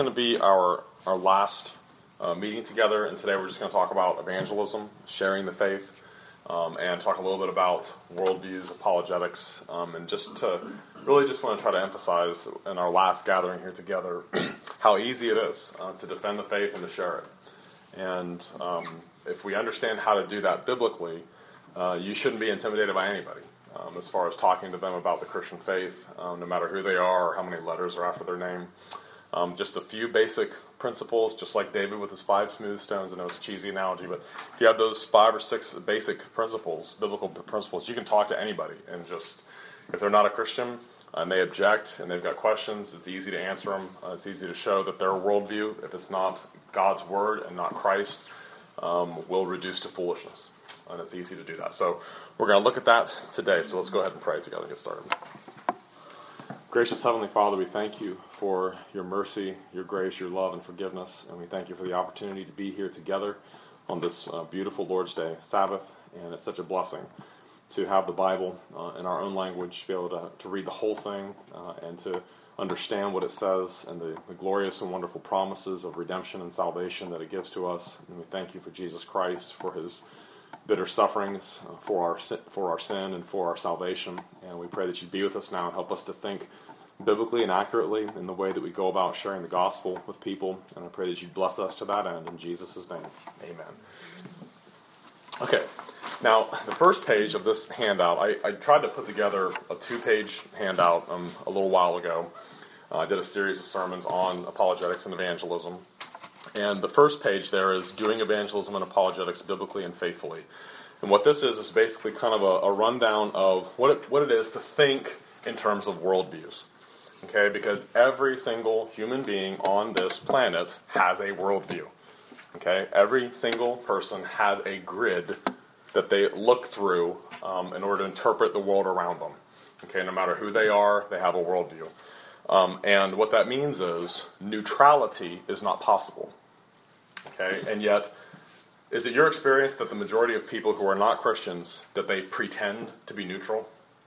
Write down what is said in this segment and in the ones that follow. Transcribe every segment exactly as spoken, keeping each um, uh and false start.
Going to be our our last uh, meeting together, and today we're just going to talk about evangelism, sharing the faith, um, and talk a little bit about worldviews, apologetics, um, and just to really just want to try to emphasize in our last gathering here together how easy it is uh, to defend the faith and to share it. And um, if we understand how to do that biblically, uh, you shouldn't be intimidated by anybody um, as far as talking to them about the Christian faith, um, no matter who they are or how many letters are after their name. Um, just a few basic principles, just like David with his five smooth stones. I know it's a cheesy analogy, but if you have those five or six basic principles, biblical principles, you can talk to anybody. And just, if they're not a Christian and they object and they've got questions, it's easy to answer them. Uh, it's easy to show that their worldview, if it's not God's word and not Christ, um, will reduce to foolishness. And it's easy to do that. So we're going to look at that today. So let's go ahead and pray together and get started. Gracious Heavenly Father, we thank you for your mercy, your grace, your love, and forgiveness. And we thank you for the opportunity to be here together on this uh, beautiful Lord's Day, Sabbath. And it's such a blessing to have the Bible uh, in our own language, to be able to, to read the whole thing uh, and to understand what it says and the, the glorious and wonderful promises of redemption and salvation that it gives to us. And we thank you for Jesus Christ, for his bitter sufferings uh, for our for our sin and for our salvation. And we pray that you'd be with us now and help us to think biblically and accurately in the way that we go about sharing the gospel with people. And I pray that you'd bless us to that end. In Jesus' name, amen. Okay, now the first page of this handout, I, I tried to put together a two-page handout um, a little while ago. Uh, I did a series of sermons on apologetics and evangelism. And the first page there is doing evangelism and apologetics biblically and faithfully. And what this is is basically kind of a, a rundown of what it, what it is to think in terms of worldviews. Okay, because every single human being on this planet has a worldview. Okay, every single person has a grid that they look through um, in order to interpret the world around them. Okay, no matter who they are, they have a worldview. Um, and what that means is neutrality is not possible. Okay, and yet, is it your experience that the majority of people who are not Christians, that they pretend to be neutral?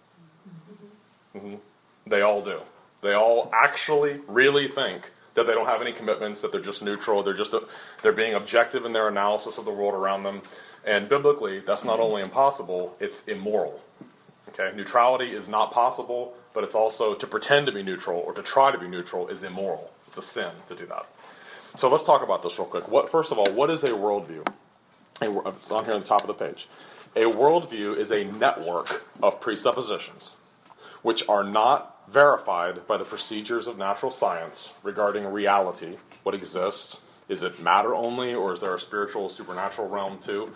Mm-hmm. They all do. They all actually really think that they don't have any commitments, that they're just neutral, they're just a, they're being objective in their analysis of the world around them. And biblically, that's not only impossible, it's immoral. Okay, neutrality is not possible, but it's also to pretend to be neutral or to try to be neutral is immoral. It's a sin to do that. So let's talk about this real quick. What, first of all, what is a worldview? A, it's on here on the top of the page. A worldview is a network of presuppositions which are not verified by the procedures of natural science regarding reality, what exists. Is it matter only, or is there a spiritual, supernatural realm too?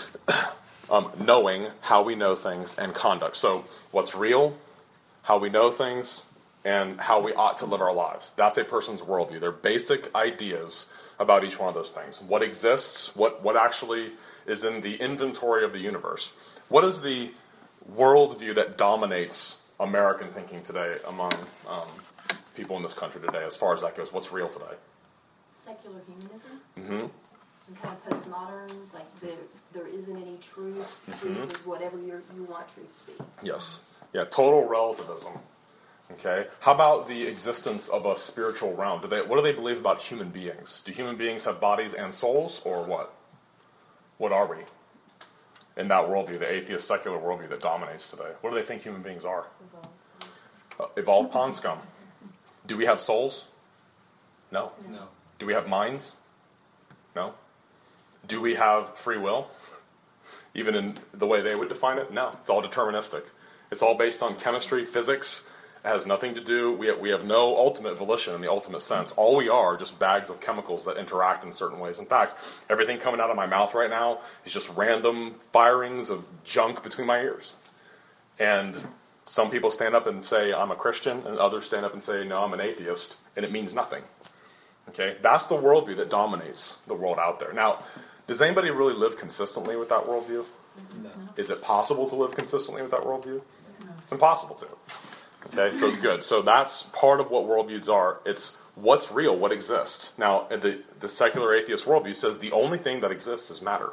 um, knowing how we know things and conduct. So what's real, how we know things, and how we ought to live our lives. That's a person's worldview. They're basic ideas about each one of those things. What exists, what, what actually is in the inventory of the universe. What is the worldview that dominates American thinking today among um, people in this country today, as far as that goes? What's real today? Secular humanism. Mm-hmm. And kind of postmodern, like the, there isn't any truth. Mm-hmm. Truth is whatever you're, you want truth to be. Yes. Yeah, total relativism. Okay. How about the existence of a spiritual realm? Do they, what do they believe about human beings? Do human beings have bodies and souls, or what? What are we? In that worldview, the atheist secular worldview that dominates today. What do they think human beings are? Evolved. Uh, evolved pond scum. Do we have souls? No. No. Do we have minds? No. Do we have free will? Even in the way they would define it? No. It's all deterministic. It's all based on chemistry, physics. It has nothing to do, we have, we have no ultimate volition in the ultimate sense. All we are are just bags of chemicals that interact in certain ways. In fact, everything coming out of my mouth right now is just random firings of junk between my ears. And some people stand up and say, I'm a Christian, and others stand up and say, no, I'm an atheist, and it means nothing. Okay, that's the worldview that dominates the world out there. Now, does anybody really live consistently with that worldview? No. Is it possible to live consistently with that worldview? No. It's impossible to. Okay, so good. So that's part of what worldviews are. It's what's real, what exists. Now, the, the secular atheist worldview says the only thing that exists is matter.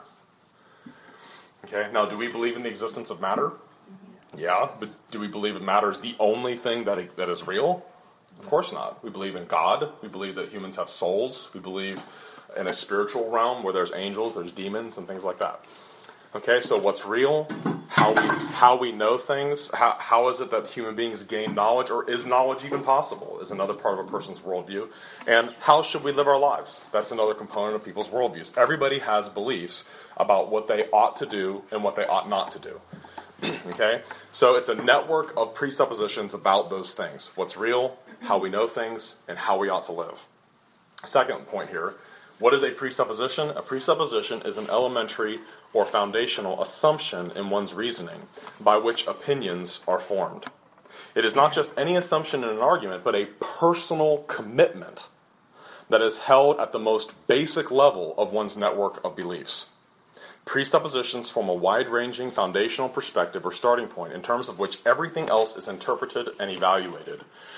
Okay, now do we believe in the existence of matter? Yeah, but do we believe that matter is the only thing that that is real? Of course not. We believe in God. We believe that humans have souls. We believe in a spiritual realm where there's angels, there's demons, and things like that. Okay, so what's real? How we how we know things? How how is it that human beings gain knowledge, or is knowledge even possible? Is another part of a person's worldview. And how should we live our lives? That's another component of people's worldviews. Everybody has beliefs about what they ought to do and what they ought not to do. Okay, so it's a network of presuppositions about those things: what's real, how we know things, and how we ought to live. Second point here. What is a presupposition? A presupposition is an elementary or foundational assumption in one's reasoning by which opinions are formed. It is not just any assumption in an argument, but a personal commitment that is held at the most basic level of one's network of beliefs. Presuppositions form a wide-ranging foundational perspective or starting point in terms of which everything else is interpreted and evaluated.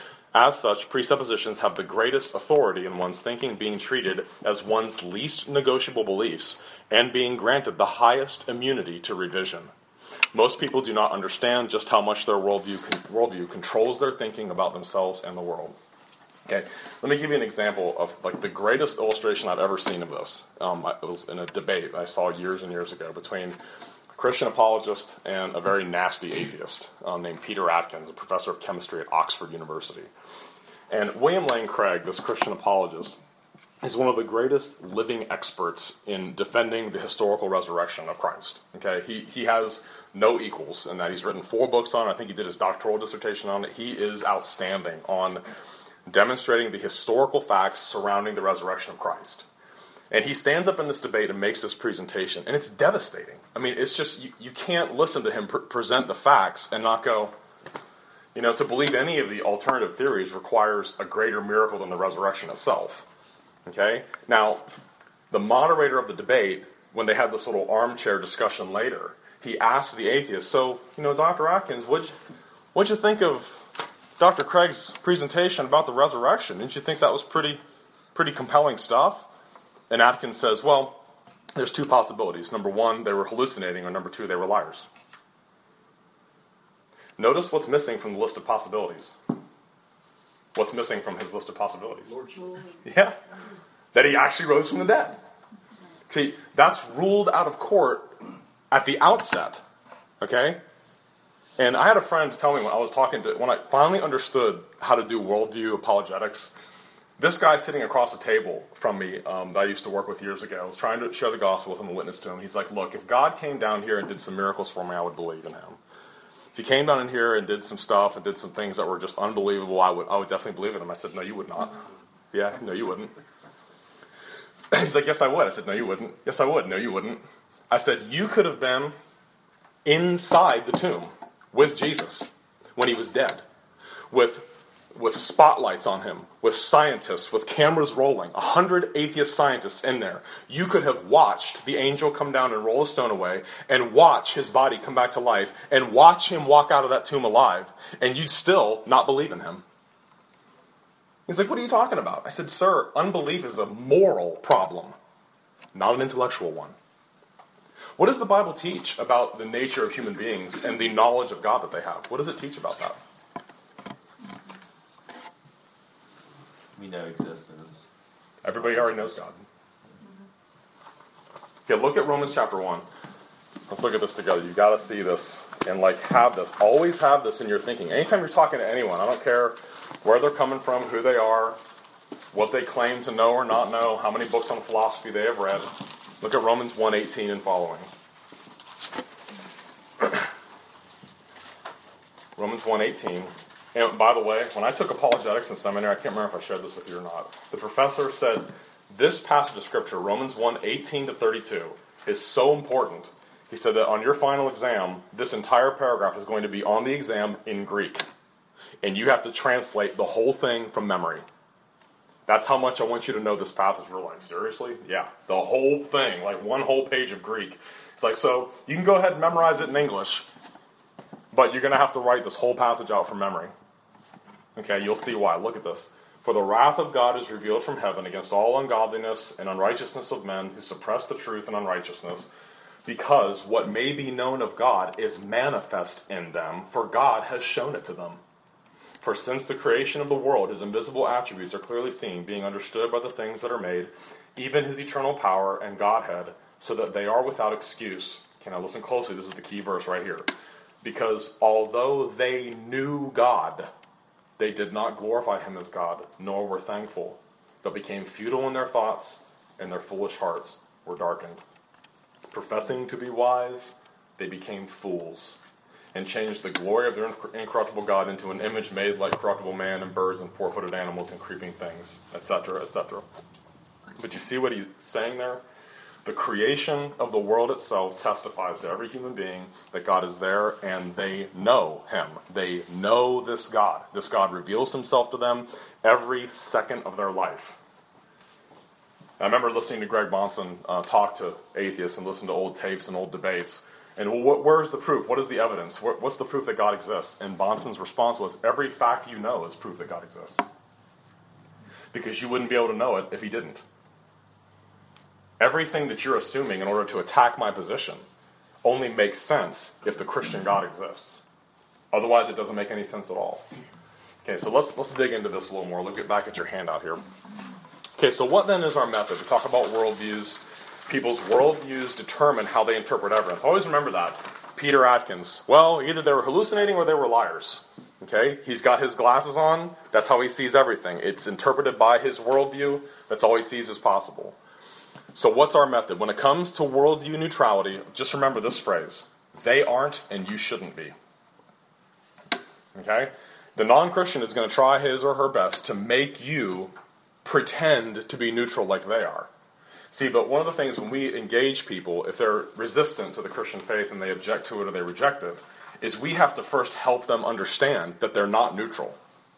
As such, presuppositions have the greatest authority in one's thinking, being treated as one's least negotiable beliefs and being granted the highest immunity to revision. Most people do not understand just how much their worldview, worldview controls their thinking about themselves and the world. Okay, let me give you an example of like the greatest illustration I've ever seen of this. Um, it was in a debate I saw years and years ago between a Christian apologist and a very nasty atheist um, named Peter Atkins, a professor of chemistry at Oxford University. And William Lane Craig, this Christian apologist, is one of the greatest living experts in defending the historical resurrection of Christ. Okay, he he has no equals in that. He's written four books on it. I think he did his doctoral dissertation on it. He is outstanding on demonstrating the historical facts surrounding the resurrection of Christ. And he stands up in this debate and makes this presentation, and it's devastating. I mean, it's just, you, you can't listen to him pr- present the facts and not go, you know, to believe any of the alternative theories requires a greater miracle than the resurrection itself. Okay? Now, the moderator of the debate, when they had this little armchair discussion later, he asked the atheist, so, you know, Doctor Atkins, what'd you, what'd you think of Doctor Craig's presentation about the resurrection? Didn't you think that was pretty, pretty compelling stuff? And Atkins says, well, there's two possibilities. Number one, they were hallucinating, or number two, they were liars. Notice what's missing from the list of possibilities. What's missing from his list of possibilities? Lordship. Yeah. That he actually rose from the dead. See, that's ruled out of court at the outset. Okay? And I had a friend tell me when I was talking to, when I finally understood how to do worldview apologetics, this guy sitting across the table from me um, that I used to work with years ago, I was trying to share the gospel with him and witness to him. He's like, look, if God came down here and did some miracles for me, I would believe in him. If he came down in here and did some stuff and did some things that were just unbelievable, I would I would definitely believe in him. I said, no, you would not. Yeah, no, you wouldn't. He's like, yes, I would. I said, no, you wouldn't. Yes, I would. No, you wouldn't. I said, you could have been inside the tomb with Jesus when he was dead, with with spotlights on him, with scientists, with cameras rolling, a hundred atheist scientists in there. You could have watched the angel come down and roll a stone away, and watch his body come back to life, and watch him walk out of that tomb alive, and you'd still not believe in him. He's like, what are you talking about? I said, sir, unbelief is a moral problem, not an intellectual one. What does the Bible teach about the nature of human beings and the knowledge of God that they have? What does it teach about that? We know existence. Everybody already knows God. Okay, look at Romans chapter one. Let's look at this together. You've got to see this and like have this. Always have this in your thinking. Anytime you're talking to anyone, I don't care where they're coming from, who they are, what they claim to know or not know, how many books on philosophy they have read. Look at Romans one eighteen and following. Romans one eighteen. And by the way, when I took apologetics in seminary, I can't remember if I shared this with you or not. The professor said this passage of Scripture, Romans one eighteen to thirty-two, is so important. He said that on your final exam, this entire paragraph is going to be on the exam in Greek. And you have to translate the whole thing from memory. That's how much I want you to know this passage. We're like, seriously? Yeah, the whole thing, like one whole page of Greek. It's like, so you can go ahead and memorize it in English, but you're going to have to write this whole passage out from memory. Okay, you'll see why. Look at this. For the wrath of God is revealed from heaven against all ungodliness and unrighteousness of men who suppress the truth in unrighteousness, because what may be known of God is manifest in them, for God has shown it to them. For since the creation of the world, his invisible attributes are clearly seen, being understood by the things that are made, even his eternal power and Godhead, so that they are without excuse. Okay, now listen closely. This is the key verse right here. Because although they knew God, they did not glorify him as God, nor were thankful, but became futile in their thoughts, and their foolish hearts were darkened. Professing to be wise, they became fools, and changed the glory of their incorruptible God into an image made like corruptible man and birds and four-footed animals and creeping things, et cetera, et cetera. But you see what he's saying there? The creation of the world itself testifies to every human being that God is there, and they know him. They know this God. This God reveals himself to them every second of their life. I remember listening to Greg Bonson uh, talk to atheists and listen to old tapes and old debates. And wh- where's the proof? What is the evidence? Wh- what's the proof that God exists? And Bonson's response was, every fact you know is proof that God exists. Because you wouldn't be able to know it if he didn't. Everything that you're assuming in order to attack my position only makes sense if the Christian God exists. Otherwise, it doesn't make any sense at all. Okay, so let's let's dig into this a little more. Look at back at your handout here. Okay, so what then is our method? We talk about worldviews. People's worldviews determine how they interpret evidence. Always remember that. Peter Atkins. Well, either they were hallucinating or they were liars. Okay? He's got his glasses on. That's how he sees everything. It's interpreted by his worldview. That's all he sees as possible. So what's our method? When it comes to worldview neutrality, just remember this phrase. They aren't and you shouldn't be. Okay? The non-Christian is going to try his or her best to make you pretend to be neutral like they are. See, but one of the things when we engage people, if they're resistant to the Christian faith and they object to it or they reject it, is we have to first help them understand that they're not neutral.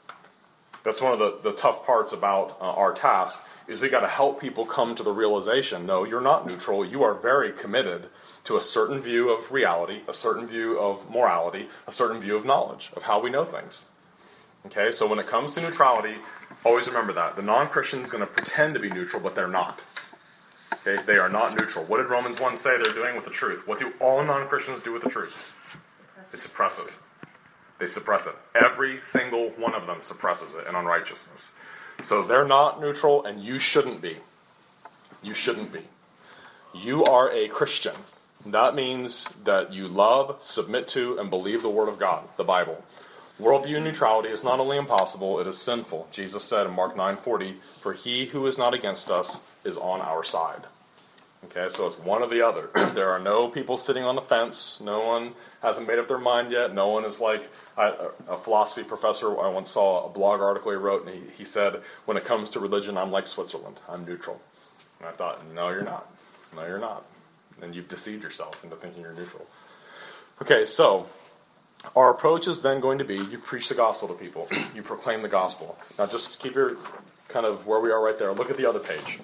That's one of the, the tough parts about uh, our task, is we got to help people come to the realization, no, you're not neutral. You are very committed to a certain view of reality, a certain view of morality, a certain view of knowledge, of how we know things. Okay, so when it comes to neutrality, always remember that. The non-Christian is going to pretend to be neutral, but they're not. Okay, they are not neutral. What did Romans one say they're doing with the truth? What do all non-Christians do with the truth? They suppress it. They suppress it. Every single one of them suppresses it in unrighteousness. So they're not neutral, and you shouldn't be. You shouldn't be. You are a Christian. That means that you love, submit to, and believe the Word of God, the Bible. Worldview neutrality is not only impossible, it is sinful. Jesus said in Mark nine forty, "For he who is not against us is on our side." Okay, so it's one or the other. There are no people sitting on the fence. No one hasn't made up their mind yet. No one is like I, a philosophy professor. I once saw a blog article he wrote, and he, he said, when it comes to religion, I'm like Switzerland. I'm neutral. And I thought, no, you're not. No, you're not. And you've deceived yourself into thinking you're neutral. Okay, so our approach is then going to be, you preach the gospel to people. You proclaim the gospel. Now just keep your kind of where we are right there. Look at the other page.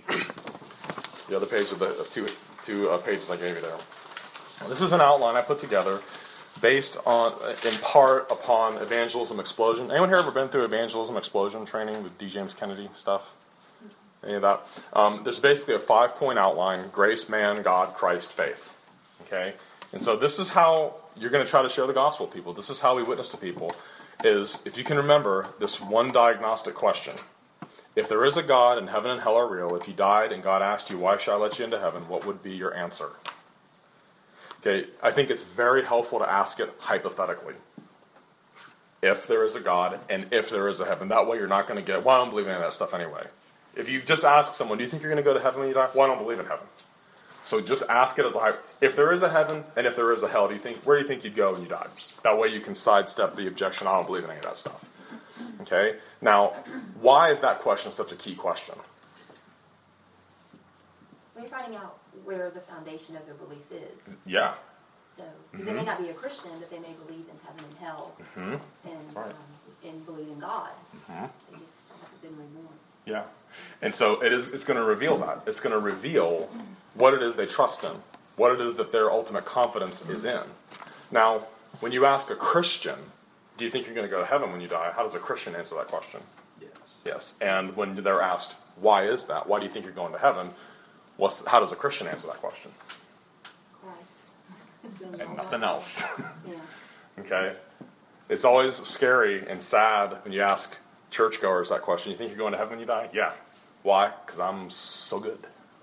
The other page of the of two, two uh, pages I gave you there. This is an outline I put together based on, in part, upon Evangelism Explosion. Anyone here ever been through Evangelism Explosion training with D. James Kennedy stuff? Any of that? Um, there's basically a five-point outline: grace, man, God, Christ, faith. Okay? And so this is how you're going to try to share the gospel to people. This is how we witness to people, is if you can remember this one diagnostic question. If there is a God and heaven and hell are real, if you died and God asked you, why should I let you into heaven, what would be your answer? Okay, I think it's very helpful to ask it hypothetically. If there is a God and if there is a heaven, that way you're not going to get, well, I don't believe in any of that stuff anyway. If you just ask someone, do you think you're going to go to heaven when you die? Well, I don't believe in heaven. So just ask it as a, if there is a heaven and if there is a hell, do you think, where do you think you'd go when you died? That way you can sidestep the objection, I don't believe in any of that stuff. Okay? Now, why is that question such a key question? We're finding out where the foundation of their belief is. Yeah. So, because Mm-hmm. they may not be a Christian, but they may believe in heaven and hell, Mm-hmm. and right. um, and believe in God. Mm-hmm. They just haven't been reborn. Yeah. And so it is. It's going to reveal that. It's going to reveal what it is they trust in, what it is that their ultimate confidence is in. Now, when you ask a Christian, do you think you're going to go to heaven when you die? How does a Christian answer that question? Yes. Yes. And when they're asked, why is that? Why do you think you're going to heaven? What's, how does a Christian answer that question? Christ. And nothing else. Yeah. Okay? It's always scary and sad when you ask churchgoers that question. You think you're going to heaven when you die? Yeah. Why? Because I'm so good.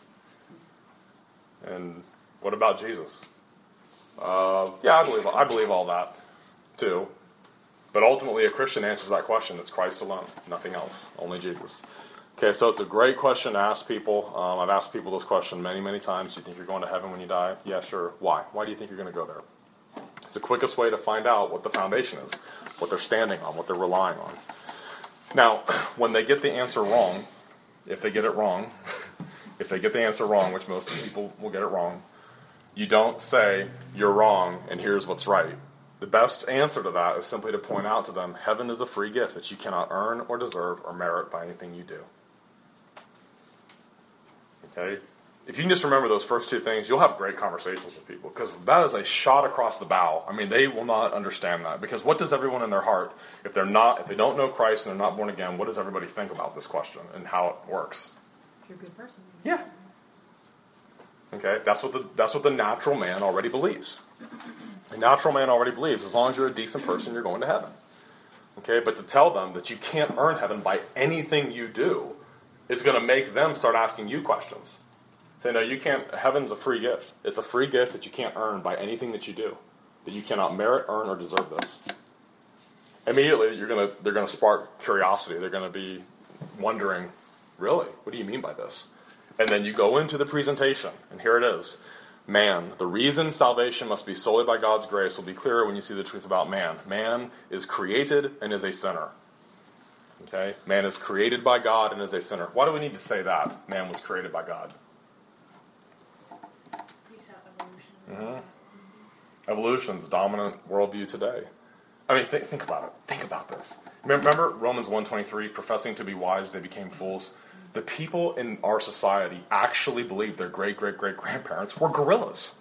And what about Jesus? Uh, yeah, I believe I believe all that too. But ultimately, a Christian answers that question. It's Christ alone, nothing else, only Jesus. Okay, so it's a great question to ask people. Um, I've asked people this question many, many times. Do you think you're going to heaven when you die? Yeah, sure. Why? Why do you think you're going to go there? It's the quickest way to find out what the foundation is, what they're standing on, what they're relying on. Now, when they get the answer wrong, if they get it wrong, if they get the answer wrong, which most people will get it wrong, you don't say, you're wrong, and here's what's right. The best answer to that is simply to point out to them, heaven is a free gift that you cannot earn or deserve or merit by anything you do. Okay? If you can just remember those first two things, you'll have great conversations with people, because that is a shot across the bow. I mean, they will not understand that, because what does everyone in their heart, if they're not, if they don't know Christ and they're not born again, what does everybody think about this question and how it works? You're a good person. Yeah. Okay, that's what the that's what the natural man already believes. The natural man already believes, as long as you're a decent person, you're going to heaven. Okay, but to tell them that you can't earn heaven by anything you do is going to make them start asking you questions. Say, no, you can't. Heaven's a free gift. It's a free gift that you can't earn by anything that you do. That you cannot merit, earn, or deserve this. Immediately, you're gonna they're going to spark curiosity. They're going to be wondering, really, what do you mean by this? And then you go into the presentation, and here it is. Man, the reason salvation must be solely by God's grace will be clearer when you see the truth about man. Man is created and is a sinner. Okay? Man is created by God and is a sinner. Why do we need to say that? Man was created by God. Mm-hmm. Evolution's dominant worldview today. I mean, th- think about it. Think about this. Remember Romans one twenty-three, professing to be wise, they became fools. The people in our society actually believed their great-great-great-grandparents were gorillas.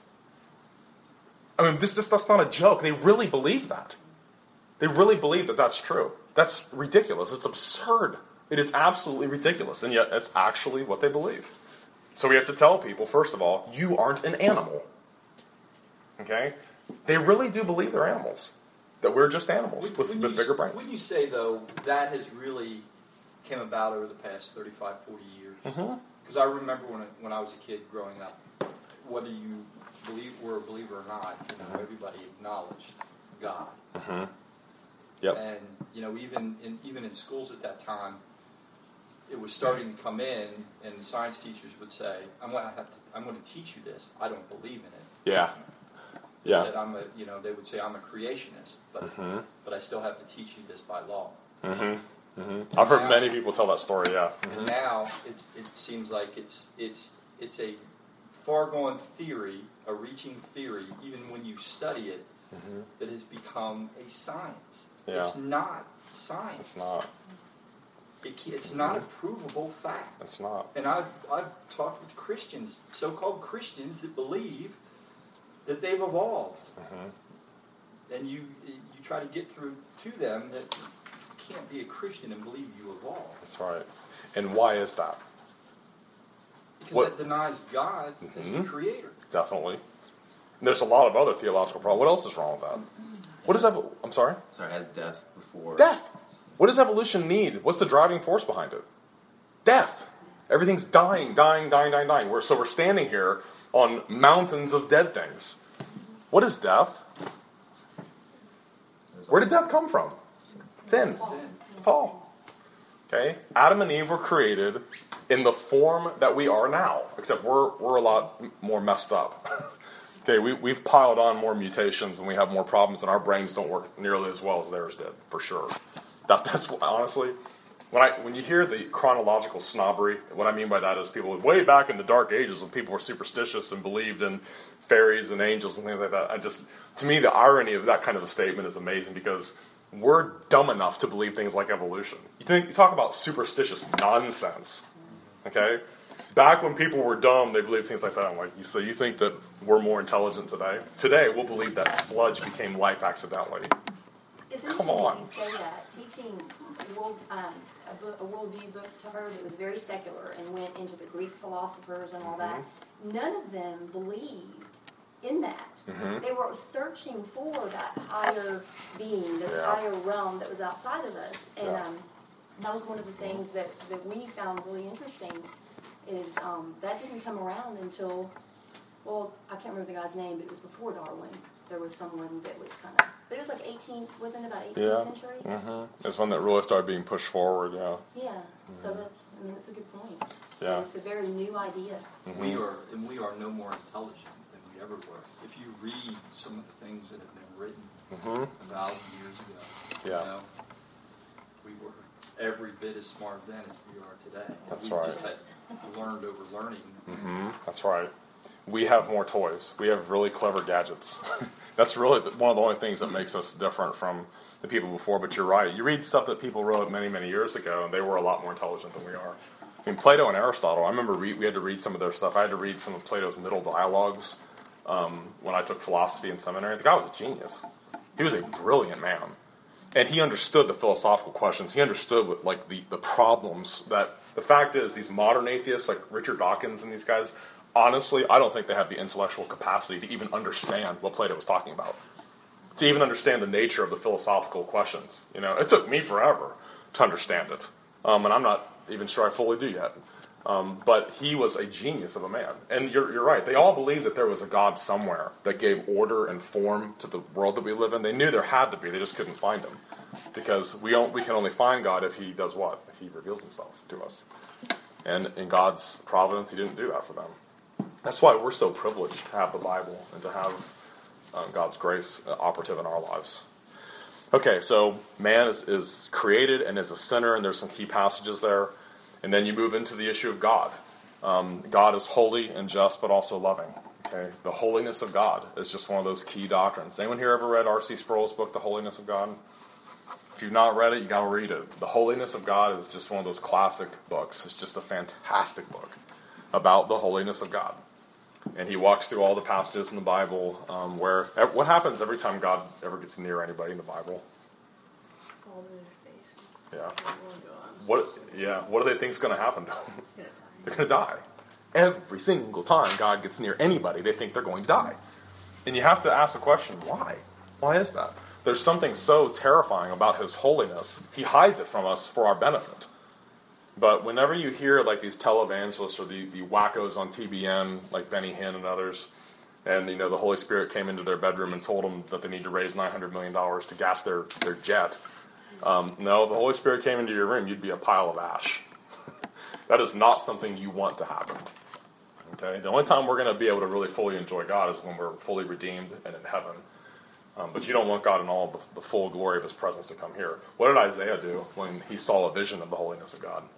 I mean, this, this that's not a joke. They really believe that. They really believe that that's true. That's ridiculous. It's absurd. It is absolutely ridiculous, and yet it's actually what they believe. So we have to tell people, first of all, you aren't an animal. Okay? They really do believe they're animals. That we're just animals when, with, when with you, bigger brains. When you say, though, that has really came about over the past thirty-five, forty years. Because mm-hmm. I remember when I, when I was a kid growing up, whether you believe were a believer or not, you know, everybody acknowledged God. Mm-hmm. Yep. And, you know, even in, even in schools at that time, it was starting to come in, and the science teachers would say, I'm going to have to, I'm going to teach you this. I don't believe in it. Yeah. They yeah. said I'm a, you know, they would say I'm a creationist, but mm-hmm. but I still have to teach you this by law. Mm-hmm. Mm-hmm. I've heard now, many people tell that story. Yeah. Mm-hmm. And now it's it seems like it's it's it's a far-going theory, a reaching theory, even when you study it, mm-hmm. that has become a science. Yeah. It's not science. It's not. It, it's not a provable fact. It's not. And I've I've talked with Christians, so-called Christians, that believe that they've evolved, mm-hmm. and you you try to get through to them that you can't be a Christian and believe you evolved. That's right. And why is that? Because what? that denies God mm-hmm. as the Creator. Definitely. And there's a lot of other theological problems. What else is wrong with that? What is ev- I'm sorry? Sorry, has death before. Death! What does evolution need? What's the driving force behind it? Death! Everything's dying, dying, dying, dying, dying. We're, so we're standing here on mountains of dead things. What is death? Where did death come from? Sin. Fall. Okay? Adam and Eve were created in the form that we are now, except we're we're a lot more messed up. Okay, we, we've piled on more mutations and we have more problems, and our brains don't work nearly as well as theirs did, for sure. That, that's honestly, when I when you hear the chronological snobbery, what I mean by that is people way back in the Dark Ages when people were superstitious and believed in fairies and angels and things like that. I just, to me, the irony of that kind of a statement is amazing, because we're dumb enough to believe things like evolution. You think you talk about superstitious nonsense, okay? Back when people were dumb, they believed things like that. I'm like, so you think that we're more intelligent today? Today, we'll believe that sludge became life accidentally. It's Come interesting on. that you say that. Teaching world, um, a, book, a worldview book to her that was very secular and went into the Greek philosophers and all that, none of them believed in that. Mhm. They were searching for that higher being, this Yeah. higher realm that was outside of us. And Yeah. um, that was one of the things that, that we found really interesting is um, that didn't come around until, well, I can't remember the guy's name, but it was before Darwin. There was someone that was kind of, but it was like eighteenth, wasn't it about eighteenth Yeah. century? Mm-hmm. It's one that really started being pushed forward. Yeah. Yeah, so that's, I mean, that's a good point. Yeah. It's a very new idea. We are, and we are no more intelligent than we ever were. If you read some of the things that have been written Mm-hmm. a thousand years ago, Yeah. you know, we were every bit as smart then as we are today. That's we right. just had learned over learning. Mm-hmm. That's right. We have more toys. We have really clever gadgets. That's really the, one of the only things that makes us different from the people before. But you're right. You read stuff that people wrote many, many years ago, and they were a lot more intelligent than we are. I mean, Plato and Aristotle, I remember re- we had to read some of their stuff. I had to read some of Plato's middle dialogues um, when I took philosophy in seminary. The guy was a genius. He was a brilliant man. And he understood the philosophical questions. He understood what, like the, the problems that, the fact is, these modern atheists, like Richard Dawkins and these guys, honestly, I don't think they have the intellectual capacity to even understand what Plato was talking about. To even understand the nature of the philosophical questions. You know, it took me forever to understand it. Um, and I'm not even sure I fully do yet. Um, but he was a genius of a man. And you're, you're right. They all believed that there was a God somewhere that gave order and form to the world that we live in. They knew there had to be. They just couldn't find him. Because we, don't, we can only find God if he does what? If he reveals himself to us. And in God's providence, he didn't do that for them. That's why we're so privileged to have the Bible and to have um, God's grace uh, operative in our lives. Okay, so man is, is created and is a sinner, and there's some key passages there. And then you move into the issue of God. Um, God is holy and just, but also loving. Okay, the holiness of God is just one of those key doctrines. Anyone here ever read R C Sproul's book, The Holiness of God? If you've not read it, you got to read it. The Holiness of God is just one of those classic books. It's just a fantastic book about the holiness of God. And he walks through all the passages in the Bible um, where, what happens every time God ever gets near anybody in the Bible? Fall to their face. Yeah. What? What? Yeah. What do they think is going to happen to them? They're going to die. Every single time God gets near anybody, they think they're going to die. And you have to ask the question, why? Why is that? There's something so terrifying about his holiness. He hides it from us for our benefit. But whenever you hear like these televangelists or the, the wackos on T B N, like Benny Hinn and others, and you know the Holy Spirit came into their bedroom and told them that they need to raise nine hundred million dollars to gas their, their jet. Um, no, if the Holy Spirit came into your room, you'd be a pile of ash. That is not something you want to happen. Okay, the only time we're going to be able to really fully enjoy God is when we're fully redeemed and in heaven. Um, but you don't want God in all the, the full glory of his presence to come here. What did Isaiah do when he saw a vision of the holiness of God?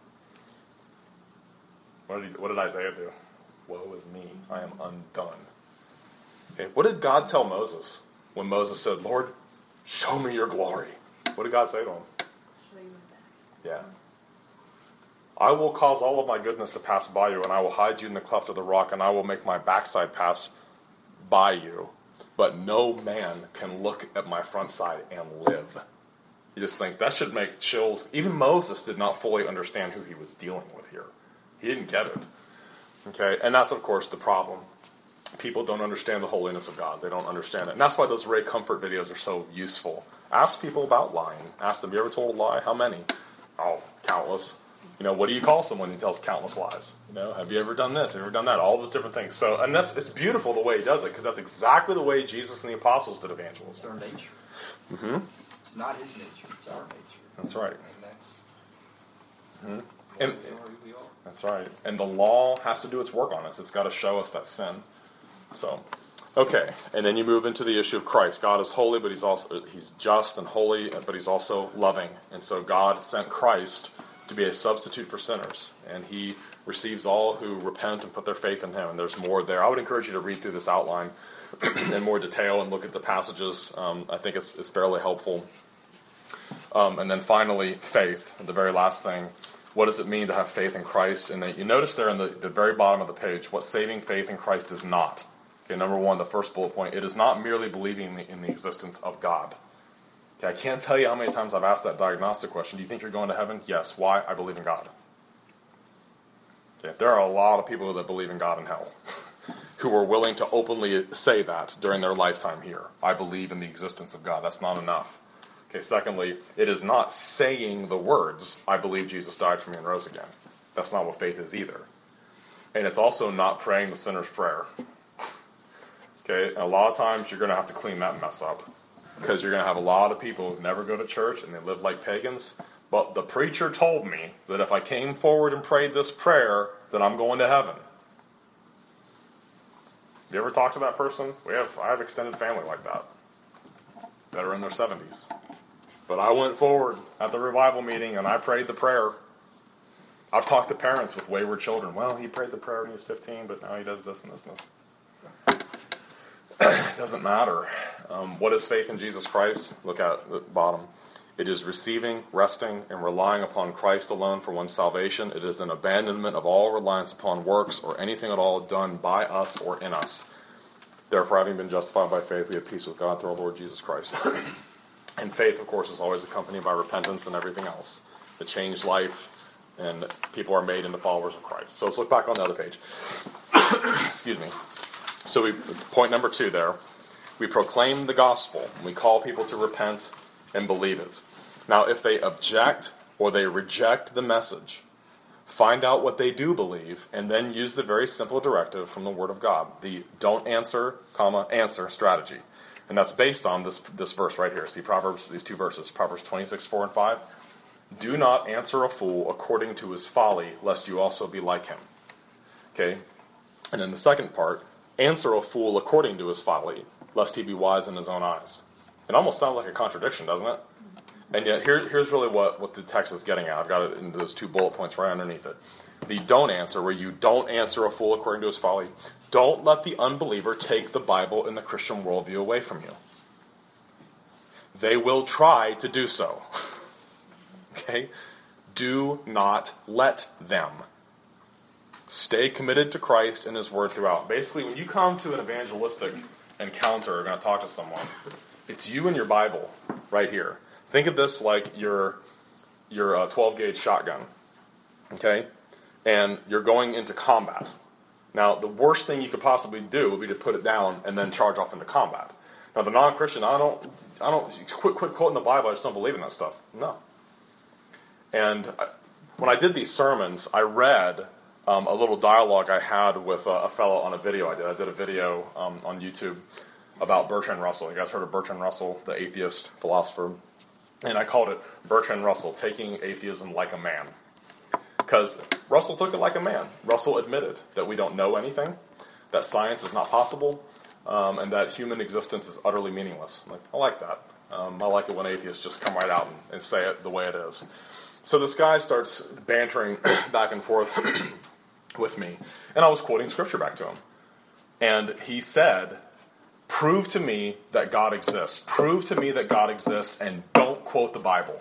What did, he, what did Isaiah do? Woe is me, I am undone. Okay, what did God tell Moses when Moses said, Lord, show me your glory? What did God say to him? Show you my back. Yeah. I will cause all of my goodness to pass by you, and I will hide you in the cleft of the rock, and I will make my backside pass by you. But no man can look at my front side and live. You just think, that should make chills. Even Moses did not fully understand who he was dealing with here. He didn't get it. Okay, and that's, of course, the problem. People don't understand the holiness of God. They don't understand it. And that's why those Ray Comfort videos are so useful. Ask people about lying. Ask them, you ever told a lie? How many? Oh, countless. You know, what do you call someone who tells countless lies? You know, have you ever done this? Have you ever done that? All those different things. So, and that's, it's beautiful the way he does it, because that's exactly the way Jesus and the apostles did It's evangelism. our nature. Mm-hmm. It's not his nature, it's our nature. That's right. And that's Mm-hmm. what And, we are who we are. that's right. And the law has to do its work on us. It's got to show us that sin. So, okay. And then you move into the issue of Christ. God is holy, but he's also he's just and holy, but he's also loving. And so God sent Christ to be a substitute for sinners. And he receives all who repent and put their faith in him. And there's more there. I would encourage you to read through this outline in more detail and look at the passages. Um, I think it's, it's fairly helpful. Um, and then finally, faith, the very last thing. What does it mean to have faith in Christ? And then you notice there in the, the very bottom of the page what saving faith in Christ is not. Okay, number one, the first bullet point, it is not merely believing in the, in the existence of God. Okay, I can't tell you how many times I've asked that diagnostic question. Do you think you're going to heaven? Yes. Why? I believe in God. Okay, there are a lot of people that believe in God and hell. who are willing to openly say that during their lifetime here. I believe in the existence of God. That's not enough. Okay, secondly, it is not saying the words, I believe Jesus died for me and rose again. That's not what faith is either. And it's also not praying the sinner's prayer. Okay, a lot of times you're going to have to clean that mess up. Because you're going to have a lot of people who never go to church and they live like pagans. But the preacher told me that if I came forward and prayed this prayer, then I'm going to heaven. You ever talk to that person? We have I have extended family like that that are in their seventies. But I went forward at the revival meeting and I prayed the prayer. I've talked to parents with wayward children. Well, he prayed the prayer when he was fifteen, but now he does this and this and this. It doesn't matter. Um, what is faith in Jesus Christ? Look at the bottom. It is receiving, resting, and relying upon Christ alone for one's salvation. It is an abandonment of all reliance upon works or anything at all done by us or in us. Therefore, having been justified by faith, we have peace with God through our Lord Jesus Christ. And faith, of course, is always accompanied by repentance and everything else. The changed life, and people are made into followers of Christ. So let's look back on the other page. Excuse me. So we point number two there. We proclaim the gospel. And we call people to repent and believe it. Now, if they object or they reject the message, find out what they do believe, and then use the very simple directive from the Word of God, the don't answer, comma, answer strategy. And that's based on this this verse right here. See Proverbs, these two verses, Proverbs twenty-six, four and five. Do not answer a fool according to his folly, lest you also be like him. Okay? And then the second part, answer a fool according to his folly, lest he be wise in his own eyes. It almost sounds like a contradiction, doesn't it? And yet, here, here's really what, what the text is getting at. I've got it in those two bullet points right underneath it. The don't answer, where you don't answer a fool according to his folly. Don't let the unbeliever take the Bible and the Christian worldview away from you. They will try to do so. Okay? Do not let them. Stay committed to Christ and his word throughout. Basically, when you come to an evangelistic encounter or going to talk to someone, it's you and your Bible right here. Think of this like your your uh, twelve gauge shotgun, okay? And you're going into combat. Now, the worst thing you could possibly do would be to put it down and then charge off into combat. Now, the non-Christian, I don't, I don't quit, quit quoting the Bible. I just don't believe in that stuff. No. And I, when I did these sermons, I read um, a little dialogue I had with a, a fellow on a video I did. I did a video um, on YouTube about Bertrand Russell. You guys heard of Bertrand Russell, the atheist philosopher? And I called it Bertrand Russell, Taking Atheism Like a Man. Because Russell took it like a man. Russell admitted that we don't know anything, that science is not possible, um, and that human existence is utterly meaningless. I'm like, I like that. Um, I like it when atheists just come right out and, and say it the way it is. So this guy starts bantering back and forth with me, and I was quoting scripture back to him. And he said, prove to me that God exists. Prove to me that God exists, and don't quote the Bible.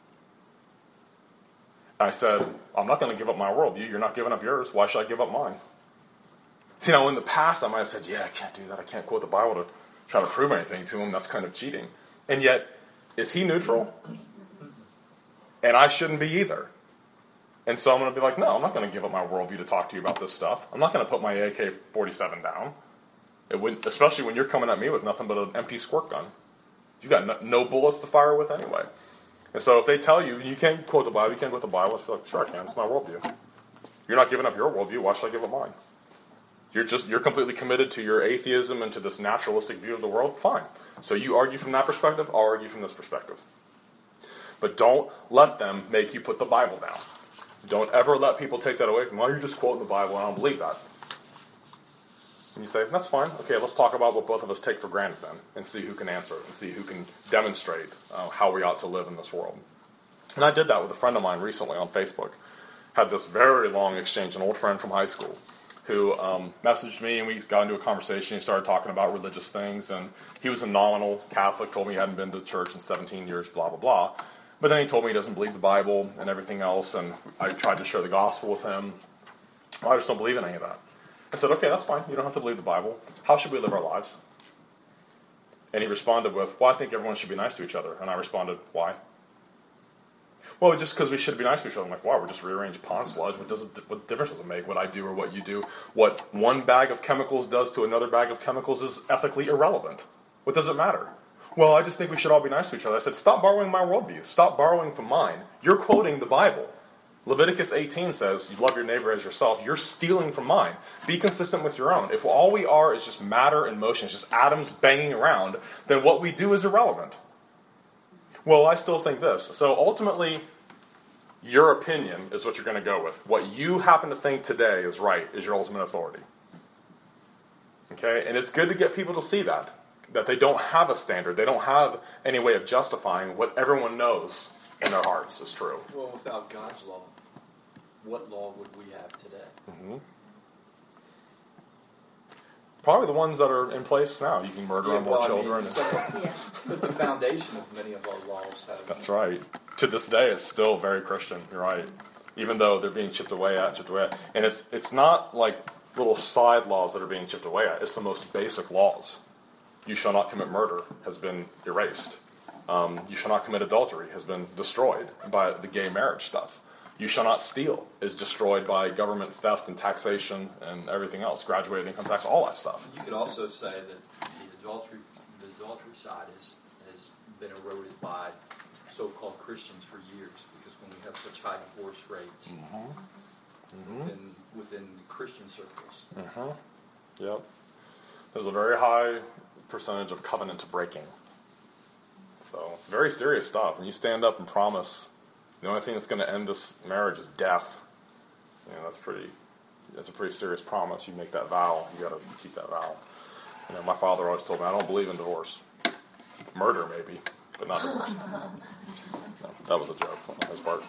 I said, I'm not going to give up my worldview. You're not giving up yours. Why should I give up mine? See, now in the past, I might have said, yeah, I can't do that. I can't quote the Bible to try to prove anything to him. That's kind of cheating. And yet, is he neutral? And I shouldn't be either. And so I'm going to be like, no, I'm not going to give up my worldview to talk to you about this stuff. I'm not going to put my A K forty-seven down. It wouldn't, especially when you're coming at me with nothing but an empty squirt gun. You've got no, no bullets to fire with anyway. And so if they tell you, you can't quote the Bible, you can't quote the Bible, I feel like, sure I can, it's my worldview. You're not giving up your worldview, why should I give up mine? You're just, you're completely committed to your atheism and to this naturalistic view of the world, fine. So you argue from that perspective, I'll argue from this perspective. But don't let them make you put the Bible down. Don't ever let people take that away from you. Oh, you're just quoting the Bible, and I don't believe that. And you say, that's fine. Okay, let's talk about what both of us take for granted then, and see who can answer it, and see who can demonstrate uh, how we ought to live in this world. And I did that with a friend of mine recently on Facebook. Had this very long exchange, an old friend from high school, who um, messaged me, and we got into a conversation. He started talking about religious things, and he was a nominal Catholic, told me he hadn't been to church in seventeen years, blah, blah, blah. But then he told me he doesn't believe the Bible and everything else, and I tried to share the gospel with him. Well, I just don't believe in any of that. I said, okay, that's fine. You don't have to believe the Bible. How should we live our lives? And he responded with, well, I think everyone should be nice to each other. And I responded, why? Well, just because we should be nice to each other. I'm like, wow, we're just rearranged pond sludge. What does it, what difference does it make what I do or what you do? What one bag of chemicals does to another bag of chemicals is ethically irrelevant. What does it matter? Well, I just think we should all be nice to each other. I said, stop borrowing my worldview. Stop borrowing from mine. You're quoting the Bible. Leviticus eighteen says, you love your neighbor as yourself. You're stealing from mine. Be consistent with your own. If all we are is just matter and motion, it's just atoms banging around, then what we do is irrelevant. Well, I still think this. So ultimately, your opinion is what you're going to go with. What you happen to think today is right is your ultimate authority. Okay? And it's good to get people to see that. That they don't have a standard. They don't have any way of justifying what everyone knows in their hearts is true. Well, without God's law, what law would we have today? Mm-hmm. Probably the ones that are in place now. You can murder Yeah, unborn well, I mean, children. some- Yeah. But the foundation of many of our laws have. That's right. To this day, it's still very Christian. You're right. Even though they're being chipped away at, chipped away at. And it's it's not like little side laws that are being chipped away at. It's the most basic laws. You shall not commit murder has been erased. Um, you shall not commit adultery has been destroyed by the gay marriage stuff. You shall not steal is destroyed by government theft and taxation and everything else, graduated income tax, all that stuff. You could also say that the adultery, the adultery side is, has been eroded by so-called Christians for years, because when we have such high divorce rates Mm-hmm. within, within Christian circles. Mm-hmm. Yep. There's a very high percentage of covenant breaking. So it's very serious stuff. When you stand up and promise the only thing that's going to end this marriage is death, you know, that's pretty. That's a pretty serious promise. You make that vow, you got to keep that vow. You know, my father always told me, I don't believe in divorce. Murder maybe, but not divorce. No, that was a joke on his part.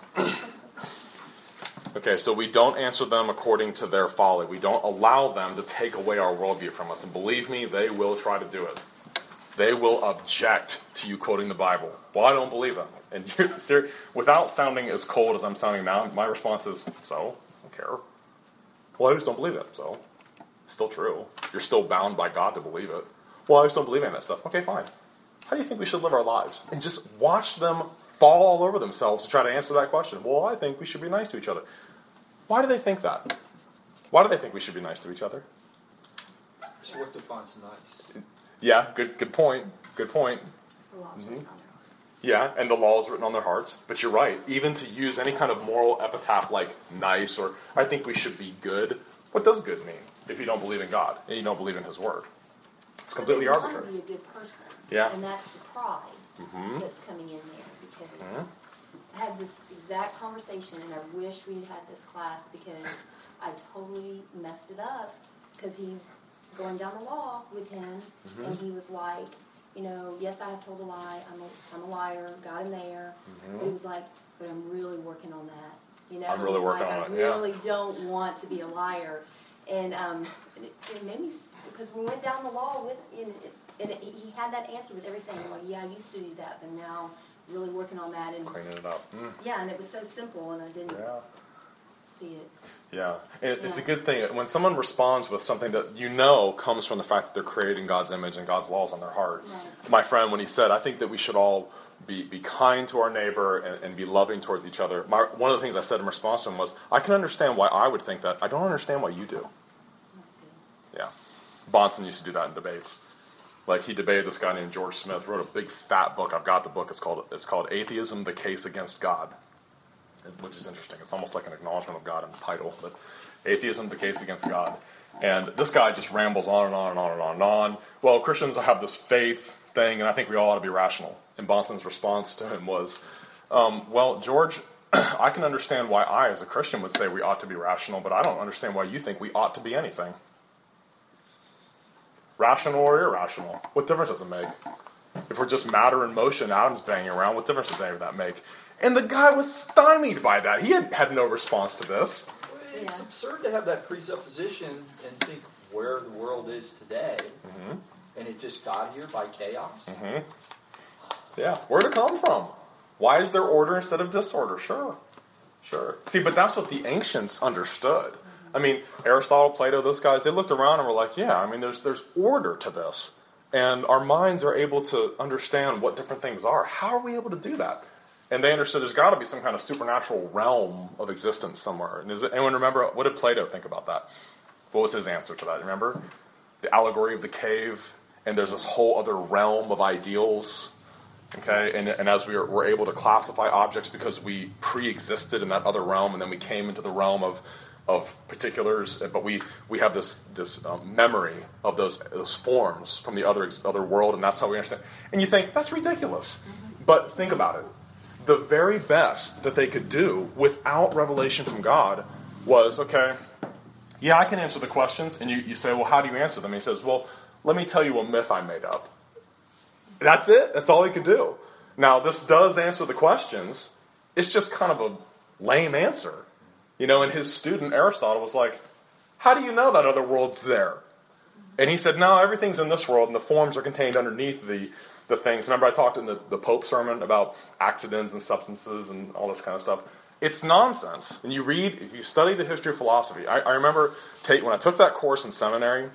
Okay, so we don't answer them according to their folly. We don't allow them to take away our worldview from us. And believe me, they will try to do it. They will object to you quoting the Bible. Well, I don't believe them. And you're ser- without sounding as cold as I'm sounding now, my response is, so, I don't care. Well, I just don't believe it. So, it's still true. You're still bound by God to believe it. Well, I just don't believe in that stuff. Okay, fine. How do you think we should live our lives? And just watch them fall all over themselves to try to answer that question. Well, I think we should be nice to each other. Why do they think that? Why do they think we should be nice to each other? So what defines nice? Yeah, good good point. Good point. The laws Mm-hmm. written on their heart. Yeah, and the law is written on their hearts. But you're right. Even to use any kind of moral epitaph like nice or I think we should be good, what does good mean if you don't believe in God and you don't believe in His Word? It's completely But they arbitrary. want to be a good person. Yeah. And that's the pride Mhm. that's coming in there, because I had this exact conversation, and I wish we had this class, because I totally messed it up, because he, going down the law with him, Mm-hmm. and he was like, you know, yes, I have told a lie, I'm a, I'm a liar, got him there, Mm-hmm. but he was like, but I'm really working on that. You know, I'm really He's working like, on I it, yeah. really don't want to be a liar. And um, it, it made me, because we went down the law with, and, and it, he had that answer with everything. Like, yeah, I used to do that, but now really working on that. And Cleaning it up. Mm. yeah, and it was so simple, and I didn't Yeah. see it. Yeah, and it's a Yeah. good thing when someone responds with something that you know comes from the fact that they're creating God's image and God's laws on their heart. Right. My friend, when he said, I think that we should all be, be kind to our neighbor and, and be loving towards each other, my, one of the things I said in response to him was, I can understand why I would think that. I don't understand why you do. That's good. Yeah. Bonson used to do that in debates. Like, he debated this guy named George Smith, wrote a big fat book. I've got the book. It's called it's called Atheism, the Case Against God, which is interesting. It's almost like an acknowledgement of God in the title. But Atheism, the Case Against God. And this guy just rambles on and on and on and on and on. Well, Christians have this faith thing, and I think we all ought to be rational. And Bonson's response to him was, um, well, George, I can understand why I, as a Christian, would say we ought to be rational, but I don't understand why you think we ought to be anything. Rational or irrational? What difference does it make? If we're just matter in motion, atoms banging around, what difference does any of that make? And the guy was stymied by that. He had, had no response to this. It's Yeah. absurd to have that presupposition and think where the world is today, Mm-hmm. and it just got here by chaos. Mm-hmm. Yeah, where'd it come from? Why is there order instead of disorder? Sure, sure. See, but that's what the ancients understood. I mean, Aristotle, Plato, those guys, they looked around and were like, yeah, I mean, there's there's order to this. And our minds are able to understand what different things are. How are we able to do that? And they understood there's got to be some kind of supernatural realm of existence somewhere. And does anyone remember, what did Plato think about that? What was his answer to that? Remember? The allegory of the cave, and there's this whole other realm of ideals. Okay, and, and as we were, were able to classify objects because we pre-existed in that other realm, and then we came into the realm of of particulars, but we, we have this this um, memory of those those forms from the other other world, and that's how we understand. And you think that's ridiculous, but think about it. The very best that they could do without revelation from God was, okay, yeah, I can answer the questions, and you, you say, well, how do you answer them? And he says, well, let me tell you a myth I made up. That's it. That's all he could do. Now, this does answer the questions. It's just kind of a lame answer. You know, and his student, Aristotle, was like, how do you know that other world's there? And he said, no, everything's in this world, and the forms are contained underneath the, the things. Remember I talked in the, the Pope sermon about accidents and substances and all this kind of stuff? It's nonsense. And you read, if you study the history of philosophy, I, I remember take, when I took that course in seminary,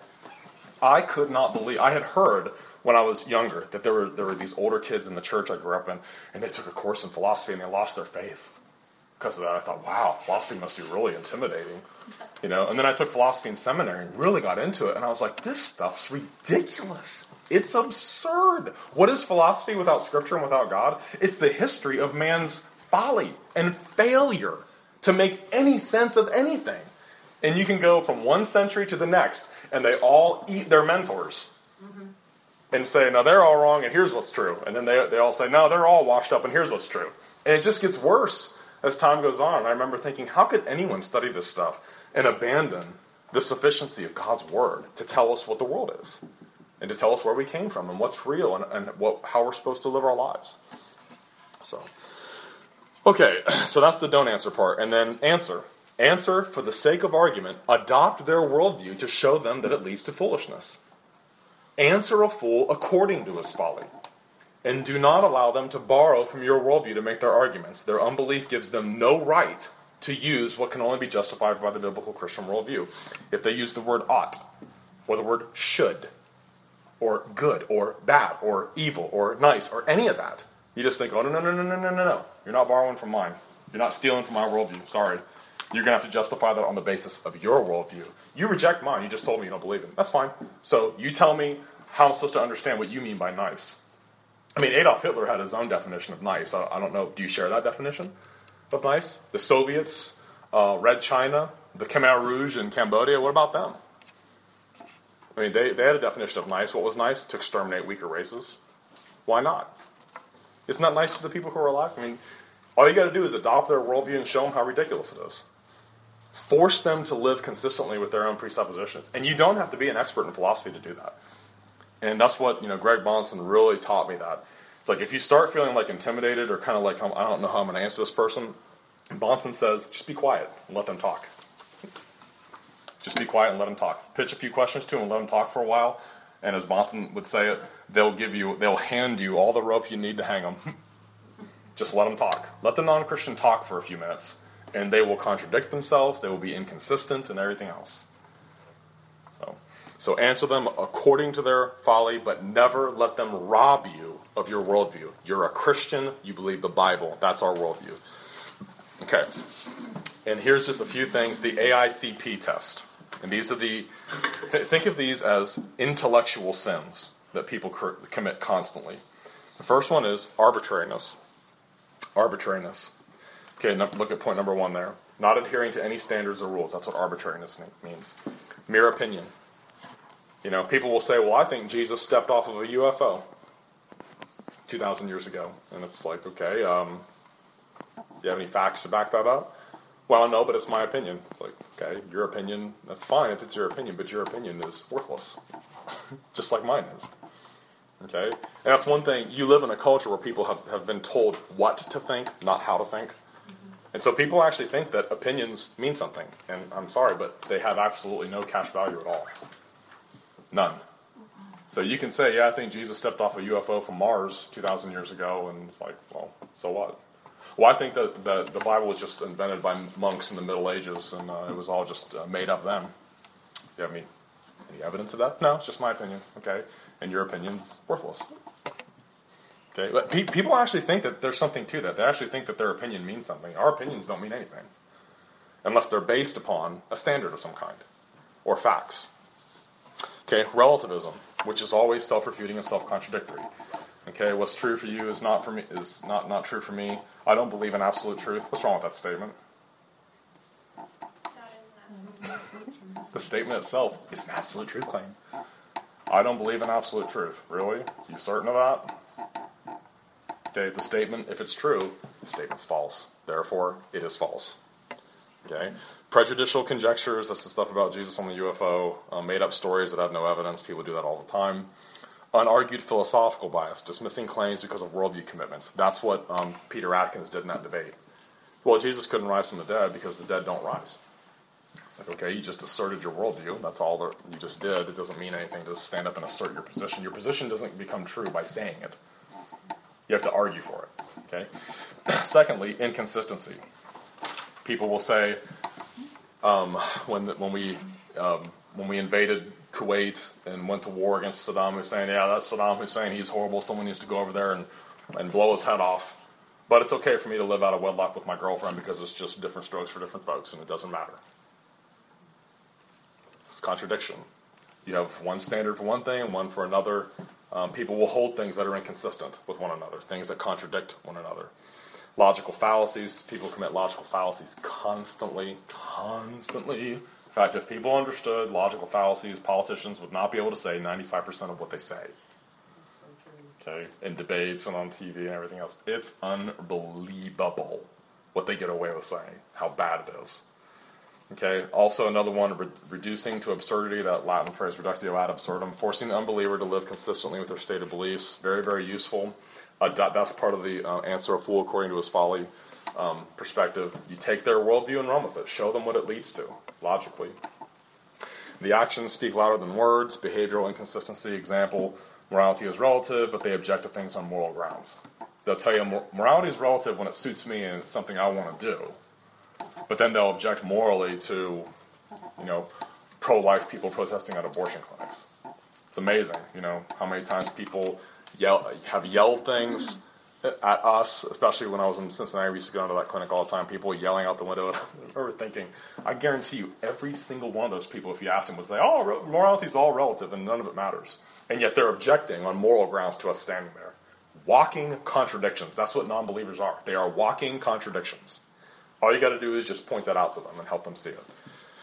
I could not believe, I had heard when I was younger that there were there were these older kids in the church I grew up in, and they took a course in philosophy and they lost their faith. Because of that, I thought, wow, philosophy must be really intimidating. You know, and then I took philosophy in seminary and really got into it, and I was like, this stuff's ridiculous. It's absurd. What is philosophy without Scripture and without God? It's the history of man's folly and failure to make any sense of anything. And you can go from one century to the next, and they all eat their mentors. Mm-hmm. And say, no, they're all wrong, and here's what's true. And then they they all say, no, they're all washed up, and here's what's true. And it just gets worse as time goes on. And I remember thinking, how could anyone study this stuff and abandon the sufficiency of God's Word to tell us what the world is? And to tell us where we came from and what's real and, and what, how we're supposed to live our lives. So, okay, so that's the don't answer part. And then answer. Answer for the sake of argument. Adopt their worldview to show them that it leads to foolishness. Answer a fool according to his folly. And do not allow them to borrow from your worldview to make their arguments. Their unbelief gives them no right to use what can only be justified by the biblical Christian worldview. If they use the word ought, or the word should, or good, or bad, or evil, or nice, or any of that, you just think, oh, no, no, no, no, no, no, no. You're not borrowing from mine. You're not stealing from my worldview. Sorry. You're going to have to justify that on the basis of your worldview. You reject mine. You just told me you don't believe it. That's fine. So you tell me how I'm supposed to understand what you mean by nice. I mean, Adolf Hitler had his own definition of nice. I, I don't know. Do you share that definition of nice? The Soviets, uh, Red China, the Khmer Rouge in Cambodia, what about them? I mean, they, they had a definition of nice. What was nice? To exterminate weaker races. Why not? Isn't that nice to the people who are alive? I mean, all you got to do is adopt their worldview and show them how ridiculous it is. Force them to live consistently with their own presuppositions. And you don't have to be an expert in philosophy to do that. And that's what, you know, Greg Bahnsen really taught me that. It's like if you start feeling like intimidated or kind of like, I don't know how I'm going to answer this person, Bahnsen says, just be quiet and let them talk. Just be quiet and let them talk. Pitch a few questions to them and let them talk for a while. And as Bahnsen would say it, they'll give you, they'll hand you all the rope you need to hang them. Just let them talk. Let the non-Christian talk for a few minutes. And they will contradict themselves, they will be inconsistent, and everything else. So, so answer them according to their folly, but never let them rob you of your worldview. You're a Christian, you believe the Bible. That's our worldview. Okay. And here's just a few things. The A I C P test. And these are the... Th- think of these as intellectual sins that people cr- commit constantly. The first one is arbitrariness. Arbitrariness. Okay, no, look at point number one there. Not adhering to any standards or rules. That's what arbitrariness means. Mere opinion. You know, people will say, well, I think Jesus stepped off of a U F O two thousand years ago. And it's like, okay, um, do you have any facts to back that up? Well, no, but it's my opinion. It's like, okay, your opinion, that's fine if it's your opinion, but your opinion is worthless. Just like mine is. Okay? And that's one thing. You live in a culture where people have, have been told what to think, not how to think. And so people actually think that opinions mean something. And I'm sorry, but they have absolutely no cash value at all. None. So you can say, yeah, I think Jesus stepped off a U F O from Mars two thousand years ago, and it's like, well, so what? Well, I think that the, the Bible was just invented by monks in the Middle Ages, and uh, it was all just uh, made up then. Do you have any, any evidence of that? No, it's just my opinion. Okay. And your opinion's worthless. Okay, but pe- people actually think that there's something to that. They actually think that their opinion means something. Our opinions don't mean anything unless they're based upon a standard of some kind or facts. Okay, relativism, which is always self-refuting and self-contradictory. Okay, what's true for you is not for me is not, not true for me. I don't believe in absolute truth. What's wrong with that statement? The statement itself is an absolute truth claim. I don't believe in absolute truth. Really? You certain of that? Okay, the statement, if it's true, the statement's false. Therefore, it is false. Okay? Prejudicial conjectures, that's the stuff about Jesus on the U F O. Uh, made up stories that have no evidence. People do that all the time. Unargued philosophical bias, dismissing claims because of worldview commitments. That's what um, Peter Atkins did in that debate. Well, Jesus couldn't rise from the dead because the dead don't rise. It's like, okay, you just asserted your worldview. That's all that you just did. It doesn't mean anything to stand up and assert your position. Your position doesn't become true by saying it. You have to argue for it. Okay. Secondly, inconsistency. People will say, um, when the, when we um, when we invaded Kuwait and went to war against Saddam Hussein, yeah, that's Saddam Hussein. He's horrible. Someone needs to go over there and and blow his head off. But it's okay for me to live out of wedlock with my girlfriend because it's just different strokes for different folks, and it doesn't matter. It's contradiction. You have one standard for one thing and one for another. Um, people will hold things that are inconsistent with one another, things that contradict one another. Logical fallacies. People commit logical fallacies constantly, constantly. In fact, if people understood logical fallacies, politicians would not be able to say ninety-five percent of what they say. Okay, in debates and on T V and everything else. It's unbelievable what they get away with saying, how bad it is. Okay, also another one, re- reducing to absurdity, that Latin phrase, reductio ad absurdum, forcing the unbeliever to live consistently with their stated beliefs. Very, very useful. Uh, that, that's part of the uh, answer a fool according to his folly um, perspective. You take their worldview and run with it. Show them what it leads to, logically. The actions speak louder than words. Behavioral inconsistency, example, morality is relative, but they object to things on moral grounds. They'll tell you morality is relative when it suits me and it's something I want to do. But then they'll object morally to, you know, pro-life people protesting at abortion clinics. It's amazing, you know, how many times people yell, have yelled things at us, especially when I was in Cincinnati. We used to go into that clinic all the time, people yelling out the window. I remember thinking, I guarantee you, every single one of those people, if you asked them, would say, oh, morality is all relative and none of it matters. And yet they're objecting on moral grounds to us standing there. Walking contradictions. That's what non-believers are. They are walking contradictions. All you got to do is just point that out to them and help them see it.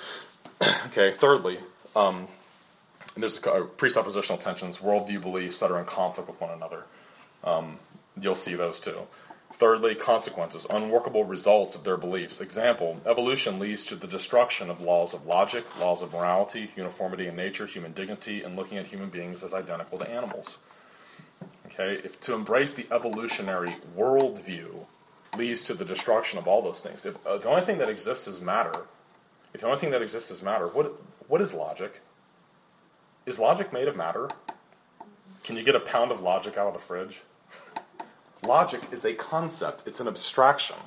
Okay, thirdly, um, there's a, a presuppositional tensions, worldview beliefs that are in conflict with one another. Um, you'll see those too. Thirdly, consequences, unworkable results of their beliefs. Example, evolution leads to the destruction of laws of logic, laws of morality, uniformity in nature, human dignity, and looking at human beings as identical to animals. Okay, if to embrace the evolutionary worldview leads to the destruction of all those things. If uh, the only thing that exists is matter, if the only thing that exists is matter, what what is logic? Is logic made of matter? Can you get a pound of logic out of the fridge? Logic is a concept. It's an abstraction.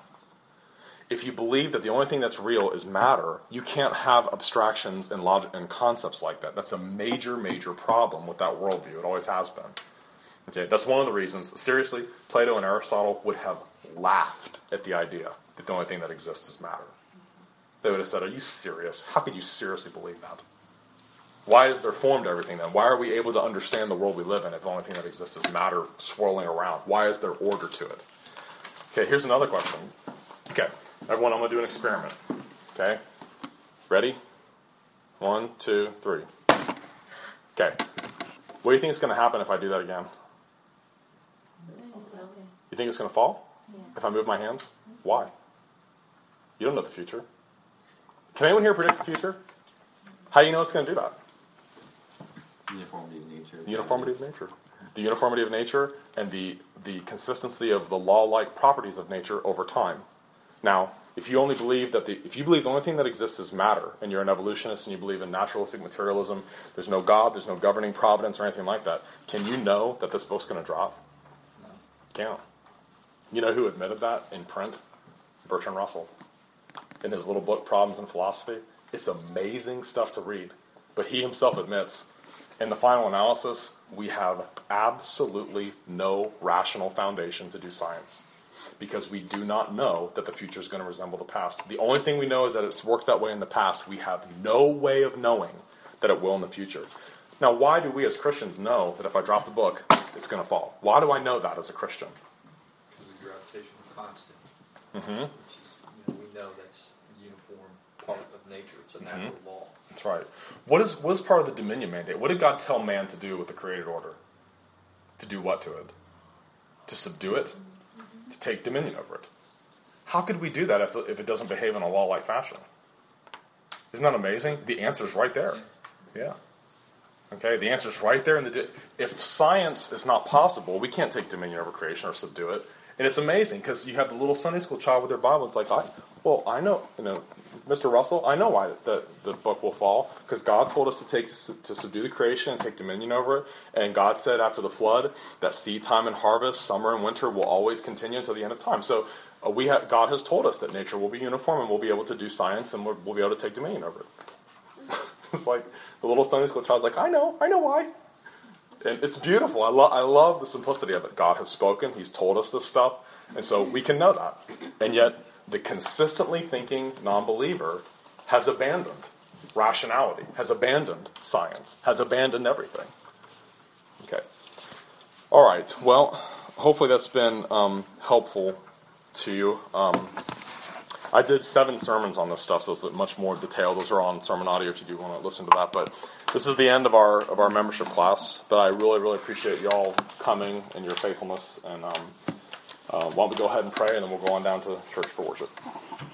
If you believe that the only thing that's real is matter, you can't have abstractions and logic and concepts like that. That's a major, major problem with that worldview. It always has been. Okay, that's one of the reasons. Seriously, Plato and Aristotle would have laughed at the idea that the only thing that exists is matter. They would have said, are you serious? How could you seriously believe that? Why is there form to everything then? Why are we able to understand the world we live in if the only thing that exists is matter swirling around? Why is there order to it? Okay, here's another question. Okay, everyone, I'm going to do an experiment. Okay, ready? One, two, three. Okay, what do you think is going to happen if I do that again? You think it's going to fall? Yeah. If I move my hands? Why? You don't know the future. Can anyone here predict the future? How do you know it's going to do that? Uniformity of nature. The uniformity of nature. The uniformity of nature and the, the consistency of the law-like properties of nature over time. Now, if you only believe that the if you believe the only thing that exists is matter, and you're an evolutionist and you believe in naturalistic materialism, there's no God, there's no governing providence or anything like that, can you know that this book's going to drop? No. Can't. You know who admitted that in print? Bertrand Russell. In his little book, Problems in Philosophy. It's amazing stuff to read. But he himself admits, in the final analysis, we have absolutely no rational foundation to do science because we do not know that the future is going to resemble the past. The only thing we know is that it's worked that way in the past. We have no way of knowing that it will in the future. Now, why do we as Christians know that if I drop the book, it's going to fall? Why do I know that as a Christian? Because of gravitational constant, Mm-hmm. which is, you know, we know that's a uniform part of nature. It's a natural Mm-hmm. law. That's right. What is what is part of the dominion mandate? What did God tell man to do with the created order? To do what to it? To subdue it? To take dominion over it? How could we do that if, if it doesn't behave in a law-like fashion? Isn't that amazing? The answer's right there. Yeah. Okay, the answer's right there in the. If science is not possible, we can't take dominion over creation or subdue it. And it's amazing because you have the little Sunday school child with their Bible. It's like, I, well, I know, you know, Mister Russell, I know why the, the book will fall because God told us to take to subdue the creation and take dominion over it. And God said after the flood that seed time and harvest, summer and winter will always continue until the end of time. So uh, we have, God has told us that nature will be uniform and we'll be able to do science and we'll, we'll be able to take dominion over it. It's like the little Sunday school child's like, I know, I know why. And it's beautiful. I, lo- I love the simplicity of it. God has spoken. He's told us this stuff. And so we can know that. And yet the consistently thinking non-believer has abandoned rationality, has abandoned science, has abandoned everything. Okay. All right. Well, hopefully that's been um, helpful to you. Um, I did seven sermons on this stuff, so it's much more detailed. Those are on Sermon Audio if you do want to listen to that. But this is the end of our of our membership class. But I really, really appreciate y'all coming and your faithfulness. And um, uh, why don't we go ahead and pray, and then we'll go on down to church for worship.